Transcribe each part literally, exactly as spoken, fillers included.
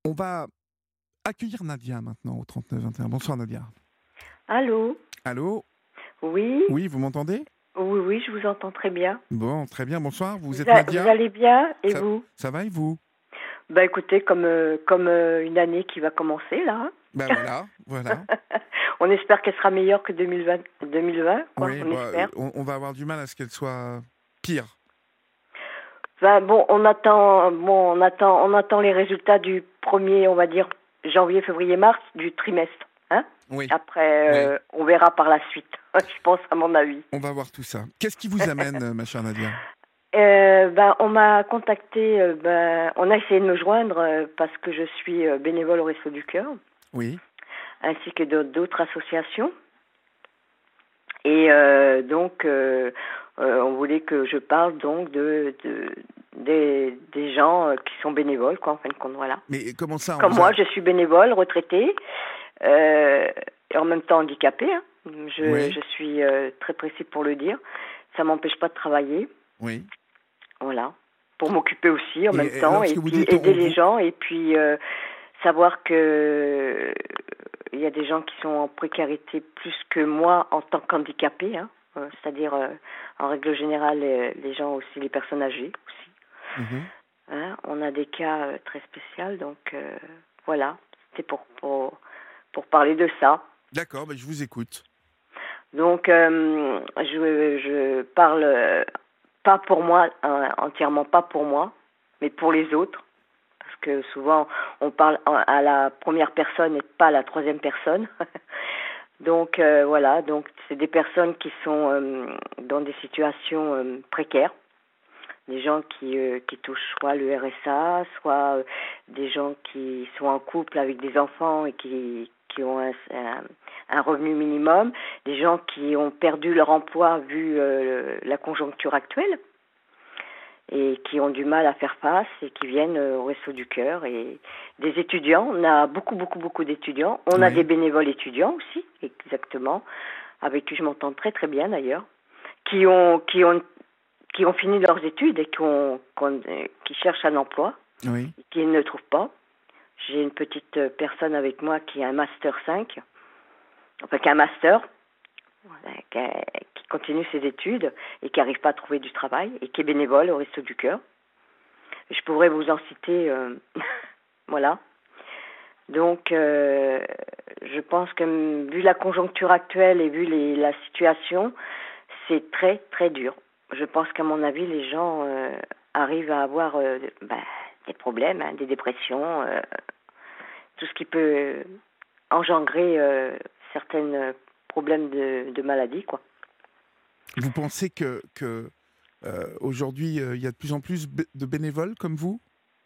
On va accueillir Nadia maintenant au trente-neuf vingt et un. Bonsoir Nadia. Allô? Allô? Oui? Oui, vous m'entendez? Oui, oui, je vous entends très bien. Bon, très bien, bonsoir. Vous Vous, êtes a- vous Nadia? allez bien? Et Ça, vous? ça va et vous? Bah écoutez, comme, euh, comme euh, une année qui va commencer là, Ben hein. voilà, voilà. On espère qu'elle sera meilleure que deux mille vingt, deux mille vingt, quoi, Oui, on bah, espère. on, on va avoir du mal à ce qu'elle soit pire. Enfin, bon, on attend, bon, on attend, on attend les résultats du premier, on va dire, janvier, février, mars, du trimestre, hein. Oui, Après, oui. euh, on verra par la suite, je pense, à mon avis. On va voir tout ça. Qu'est-ce qui vous amène, euh, ma chère Nadia? Euh, ben, on m'a contacté, euh, ben, on a essayé de me joindre euh, parce que je suis euh, bénévole au Resto du Cœur, Oui, ainsi que de- d'autres associations. Et euh, donc, euh, euh, on voulait que je parle donc de, de des, des gens euh, qui sont bénévoles, quoi, en fin de compte, voilà. mais comment ça, on Comme vous moi, a... je suis bénévole, retraitée, euh, et en même temps handicapée, hein. Je, Oui, je suis euh, très précise pour le dire. Ça m'empêche pas de travailler. oui. Voilà. Pour m'occuper aussi en Et, même et temps et lorsque vous puis dites on, aider on les vous... gens et puis euh, savoir que il y a des gens qui sont en précarité plus que moi en tant qu'handicapé, hein. Euh, c'est-à-dire euh, en règle générale les, les gens aussi, les personnes âgées aussi. Mhm. Hein. On a des cas euh, très spéciaux, donc euh, voilà, c'était pour, pour pour parler de ça. D'accord, ben, je vous écoute. Donc euh, je je parle euh, pas pour moi, hein, entièrement pas pour moi, mais pour les autres. Parce que souvent, on parle à la première personne et pas à la troisième personne. Donc, euh, voilà, donc c'est des personnes qui sont euh, dans des situations euh, précaires. Des gens qui, euh, qui touchent soit le R S A, soit euh, des gens qui sont en couple avec des enfants et qui, qui ont un, un, un revenu minimum. Des gens qui ont perdu leur emploi vu euh, la conjoncture actuelle et qui ont du mal à faire face et qui viennent euh, au Resto du Cœur. Et des étudiants, on a beaucoup, beaucoup, beaucoup d'étudiants. On a des Oui, bénévoles étudiants aussi, exactement, avec qui je m'entends très, très bien d'ailleurs, qui ont, qui ont, qui ont fini leurs études et qui, ont, qu'on- euh, qui cherchent un emploi, oui. qui ne le trouvent pas. J'ai une petite euh, personne avec moi qui a un master cinq, enfin qui a un master, voilà, qui, a- qui continue ses études et qui n'arrive pas à trouver du travail et qui est bénévole au Resto du Cœur. Je pourrais vous en citer, euh, voilà. Donc, euh, je pense que vu la conjoncture actuelle et vu les, la situation, c'est très très dur. Je pense qu'à mon avis, les gens euh, arrivent à avoir euh, bah, des problèmes, hein, des dépressions, euh, tout ce qui peut engendrer euh, certains problèmes de, de maladie, quoi. Vous pensez que, que euh, aujourd'hui, euh, il y a de plus en plus b- de bénévoles comme vous?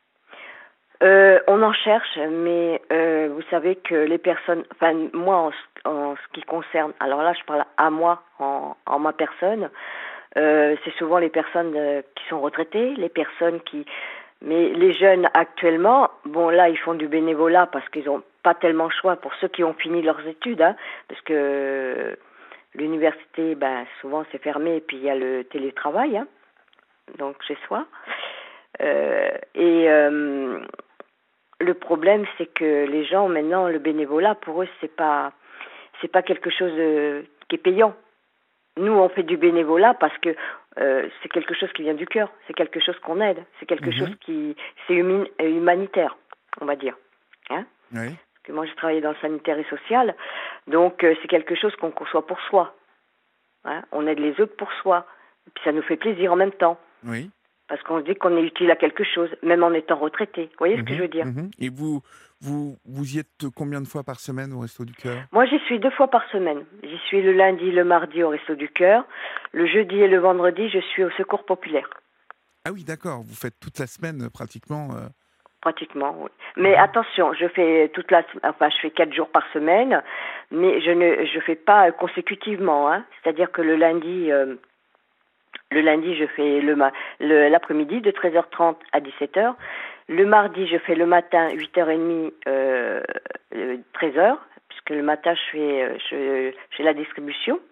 Euh, on en cherche, mais euh, vous savez que les personnes, enfin moi en, ce- en ce qui concerne, alors là je parle à moi en, en ma personne, euh, c'est souvent les personnes euh, qui sont retraitées, les personnes qui, mais les jeunes actuellement, bon là ils font du bénévolat parce qu'ils n'ont pas tellement le choix pour ceux qui ont fini leurs études, hein, parce que euh, l'université, ben souvent c'est fermé et puis il y a le télétravail, hein, donc chez soi. Euh, et euh, le problème, c'est que les gens maintenant, le bénévolat pour eux, c'est pas, c'est pas quelque chose de, qui est payant. Nous, on fait du bénévolat parce que euh, c'est quelque chose qui vient du cœur, c'est quelque chose qu'on aide, c'est quelque chose Mhm. qui, c'est humi- humanitaire, on va dire. Hein? Oui, Parce que moi, j'ai travaillé dans le sanitaire et social, donc euh, c'est quelque chose qu'on conçoit pour soi. Hein? On aide les autres pour soi, et puis ça nous fait plaisir en même temps. oui. Parce qu'on se dit qu'on est utile à quelque chose, même en étant retraité. Vous voyez ce que je Mhm, veux dire? mhm. Et vous, vous, vous y êtes combien de fois par semaine au Resto du Cœur? Moi, j'y suis deux fois par semaine. J'y suis le lundi, le mardi au Resto du Cœur. Le jeudi et le vendredi, je suis au Secours populaire. Ah oui, d'accord, vous faites toute la semaine euh, pratiquement. euh, Pratiquement, oui. Mais mhm. attention, je fais toute la, enfin, je fais quatre jours par semaine, mais je ne, je fais pas consécutivement, hein. C'est-à-dire que le lundi, euh, le lundi, je fais le, ma- le l'après-midi de treize heures trente à dix-sept heures. Le mardi, je fais le matin huit heures trente, euh, euh, treize heures, puisque le matin, je fais, euh, je, je fais la distribution.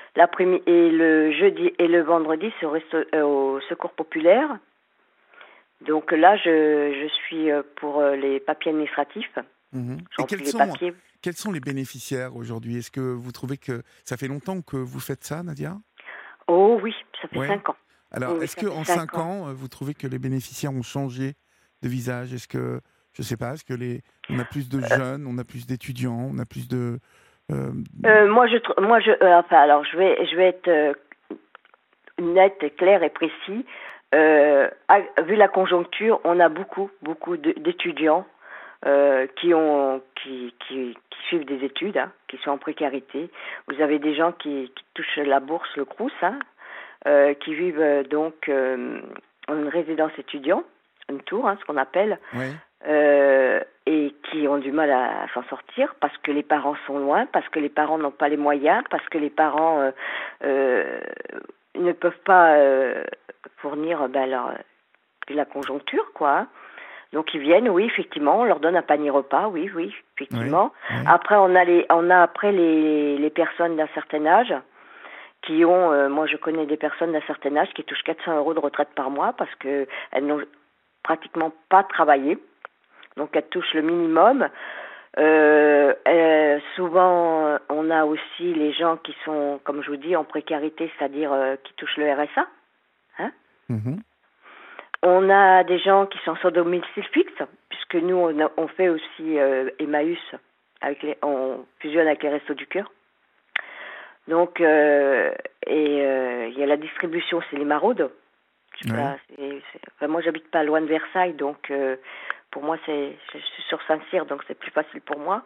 L'après-midi et le jeudi et le vendredi, c'est au, resto- euh, au Secours populaire. Donc là, je, je suis pour les papiers administratifs. Mmh. Je Et quels remplis les sont, papiers. quels sont les bénéficiaires aujourd'hui? Est-ce que vous trouvez que ça fait longtemps que vous faites ça, Nadia? Oh oui, ça fait Ouais. cinq ans. Alors, Oui, oui, est-ce ça fait qu'en cinq cinq ans. ans, euh, vous trouvez que les bénéficiaires ont changé de visage? Est-ce que, je sais pas, est-ce que les, on a plus de jeunes, on a plus d'étudiants, on a plus de... euh, Euh, moi, je, tr- moi, je, euh, enfin, alors, je vais, je vais être euh, net, et clair et précis. Euh, à- vu la conjoncture, on a beaucoup, beaucoup de- d'étudiants euh, qui ont, qui, qui, qui suivent des études, hein, qui sont en précarité. Vous avez des gens qui, qui touchent la bourse, le Crous, hein, euh, qui vivent euh, donc euh, en une résidence étudiant, une tour, hein, ce qu'on appelle. Ouais. Euh, et qui ont du mal à, à s'en sortir parce que les parents sont loin, parce que les parents n'ont pas les moyens, parce que les parents euh, euh, ne peuvent pas euh, fournir ben, leur, la conjoncture, quoi. Hein. Donc ils viennent, oui, effectivement, on leur donne un panier repas, oui, oui, Ouais. effectivement. Ouais. Après, on a les, on a après les, les personnes d'un certain âge qui ont, euh, moi je connais des personnes d'un certain âge qui touchent quatre cents euros de retraite par mois parce que elles n'ont pratiquement pas travaillé. Donc elles touchent le minimum. Euh, euh, souvent, on a aussi les gens qui sont, comme je vous dis, en précarité, c'est-à-dire euh, qui touchent le R S A. Hein. Mhm. On a des gens qui sont sans domicile fixe, puisque nous, on, a, on fait aussi euh, Emmaüs, avec les, on fusionne avec les Restos du Cœur. Donc, euh, et euh, il y a la distribution, c'est les maraudes. Je sais Ouais. pas, c'est, c'est, enfin, moi, j'habite pas loin de Versailles, donc euh, pour moi, c'est, je suis sur Saint-Cyr, donc c'est plus facile pour moi.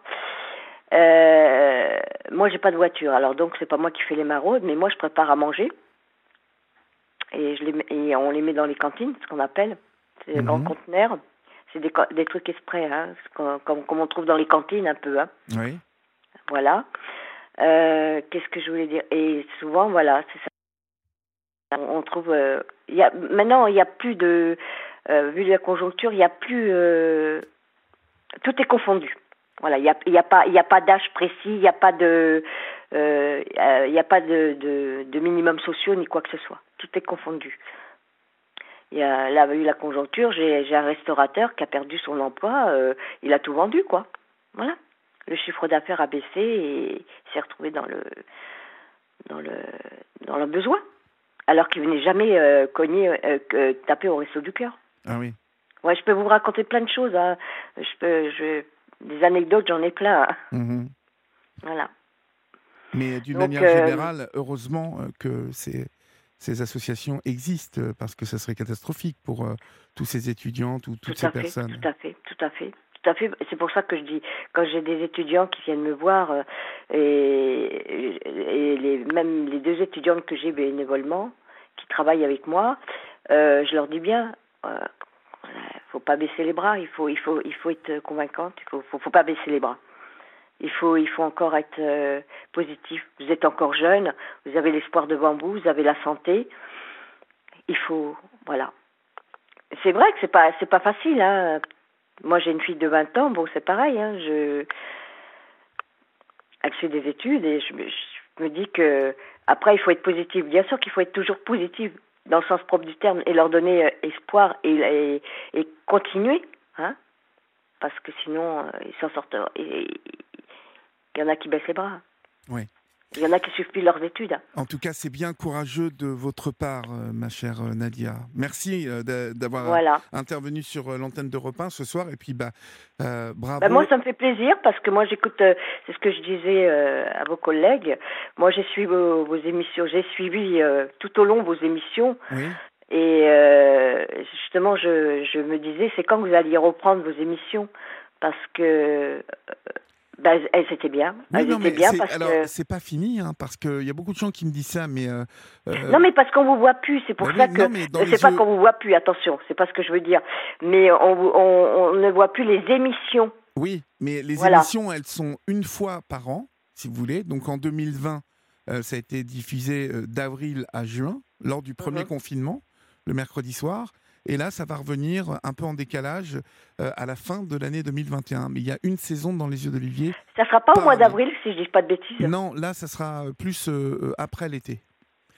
Euh, moi, j'ai pas de voiture, alors donc c'est pas moi qui fais les maraudes, mais moi, je prépare à manger et, je les mets, et on les met dans les cantines, ce qu'on appelle, c'est des grands Mhm. conteneurs. C'est des, des trucs exprès, hein, comme, comme, comme on trouve dans les cantines un peu, hein. Oui. Voilà. Euh, qu'est-ce que je voulais dire? Et souvent, voilà, c'est ça. On, on trouve. Euh, y a, maintenant, il n'y a plus de. Euh, vu la conjoncture, il n'y a plus. Euh, tout est confondu. Voilà, il n'y a, y a pas, il y a pas d'âge précis, il n'y a pas de. Euh, il n'y a pas de, de, de minimum sociaux ni quoi que ce soit. Tout est confondu. Il y a, là, vu la conjoncture, j'ai, j'ai un restaurateur qui a perdu son emploi, euh, il a tout vendu, quoi. Voilà. Le chiffre d'affaires a baissé et il s'est retrouvé dans le dans le dans le besoin, alors qu'il venait jamais euh, cogner, euh, euh, taper au Resto du Cœur. Ah oui. Ouais, je peux vous raconter plein de choses. Hein. Je peux, je, des anecdotes, j'en ai plein. Hein. Mhm. Voilà. Mais d'une Donc, manière euh, générale, heureusement euh, que ces, ces associations existent, euh, parce que ça serait catastrophique pour euh, tous ces étudiants, tout- tout toutes ces à fait, personnes. tout à fait, tout à fait. Tout à fait. C'est pour ça que je dis, quand j'ai des étudiants qui viennent me voir, euh, et, et les, même les deux étudiantes que j'ai bénévolement, qui travaillent avec moi, euh, je leur dis bien, euh, faut pas baisser les bras, il faut, il faut, il faut être convaincante, il faut, faut, faut pas baisser les bras. Il faut, il faut encore être euh, positif. Vous êtes encore jeune, vous avez l'espoir devant vous, vous avez la santé. Il faut, voilà. C'est vrai que c'est pas, c'est pas facile, hein. Moi, j'ai une fille de vingt ans, bon, c'est pareil, hein. Je, elle fait des études et je, je me dis que après, il faut être positif. Bien sûr qu'il faut être toujours positif dans le sens propre du terme et leur donner euh, espoir et, et, et continuer, hein. Parce que sinon, euh, ils s'en sortent. Il y en a qui baissent les bras. Oui. Il y en a qui suivent plus leurs études. En tout cas, c'est bien courageux de votre part, euh, ma chère euh, Nadia. Merci euh, d'a- d'avoir euh, Voilà. intervenu sur euh, l'antenne d'Europe un ce soir. Et puis, bah, euh, bravo. Ben moi, ça me fait plaisir parce que moi, j'écoute, euh, c'est ce que je disais euh, à vos collègues. Moi, j'ai suivi vos, vos émissions, j'ai suivi euh, tout au long vos émissions. Oui. Et euh, justement, je, je me disais, c'est quand vous alliez reprendre vos émissions? Parce que euh, ben, elles étaient bien. Oui, Elles non, étaient mais bien c'est, parce alors, que... c'est pas fini, hein, parce qu'il y a beaucoup de gens qui me disent ça, mais... euh, euh, Non, mais parce qu'on vous voit plus, c'est pour bah ça oui, que... non, mais dans C'est les pas yeux... qu'on vous voit plus, attention, c'est pas ce que je veux dire. Mais on, vous- on, on ne voit plus les émissions. Oui, mais les Voilà. émissions, elles sont une fois par an, si vous voulez. Donc en deux mille vingt, euh, ça a été diffusé euh, d'avril à juin, lors du premier Mhm. confinement, le mercredi soir. Et là, ça va revenir un peu en décalage euh, à la fin de l'année deux mille vingt et un. Mais il y a une saison dans Les Yeux d'Olivier. Ça sera pas au par mois année. d'avril, si je dis pas de bêtises. Non, là, ça sera plus euh, euh, après l'été.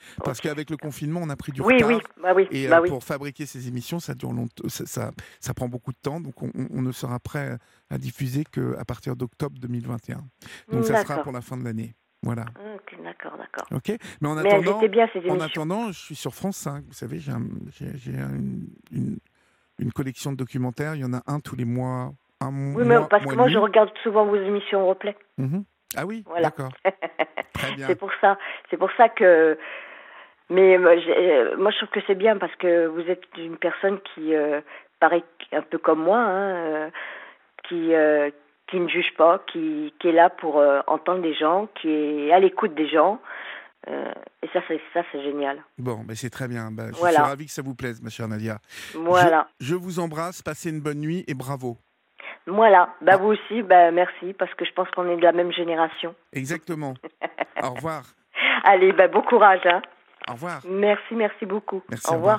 Parce Ok. qu'avec le confinement, on a pris du Oui, retard. oui, bah oui, Et bah euh, oui. pour fabriquer ces émissions, ça dure longtemps, ça, ça, ça prend beaucoup de temps. Donc, on, on- on ne sera prêt à diffuser qu'à partir d'octobre deux mille vingt et un. Donc, Hmm, ça sera D'accord. pour la fin de l'année. Voilà. Ok, d'accord, d'accord. OK. Mais en Mais elles attendant, étaient bien ces en émissions. attendant, je suis sur France cinq. Vous savez, j'ai un- j'ai- j'ai un- une, une- une collection de documentaires. Il y en a un tous les mois, un Oui, mais mois, parce que mois et moi, je demi. regarde souvent vos émissions au replay. Mhm. Ah oui, Voilà. d'accord. Très bien. C'est pour ça. C'est pour ça que. Mais moi, j'ai- euh, moi, je trouve que c'est bien parce que vous êtes une personne qui euh, paraît un peu comme moi, hein, euh, qui euh, qui ne juge pas, qui qui est là pour euh, entendre les gens, qui est à l'écoute des gens. Euh, et ça, c'est ça, c'est génial. Bon, ben c'est très bien. Ben, je suis Voilà. ravi que ça vous plaise, ma chère Nadia. Je, Voilà. je vous embrasse. Passez une bonne nuit et bravo. Voilà. Bah Ah, vous aussi, bah merci parce que je pense qu'on est de la même génération. exactement. Au revoir. Allez, bah bon courage, hein. Au revoir. Merci, merci beaucoup. Merci, Au au revoir. revoir.